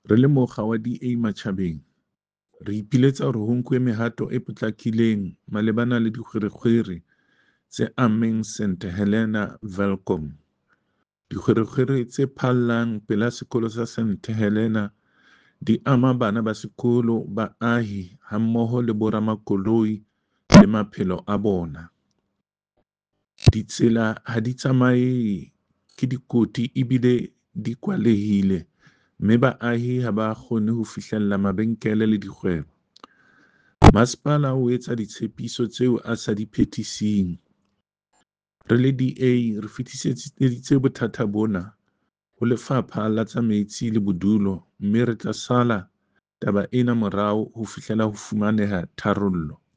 Re le mokga wa DA matjhabeng, re ipiletsa hore ho nkuwe mehato e potlakileng malebana le dikgwerekgwere tse ammeng St Helena Welkom. Dikgwerekgwere tse phallang pela sekolo sa St Helena di ama bana ba sekolo, baahi hammoho le boramakoloi le maphelo a bona. Ditsela ha di tsamaye ke dikoti ebile di kwalehile, mme baahi ha ba kgone ho fihlella mabenkele le dikgwebo. Masepala o etsa ditshepiso tseo a sa di phethising. Re le DA re fetiseditse bothata bona ho Lefapha la tsa Metsi le Bodulo, mme re tla sala taba ena morao ho fihlela ho fumaneha tharollo.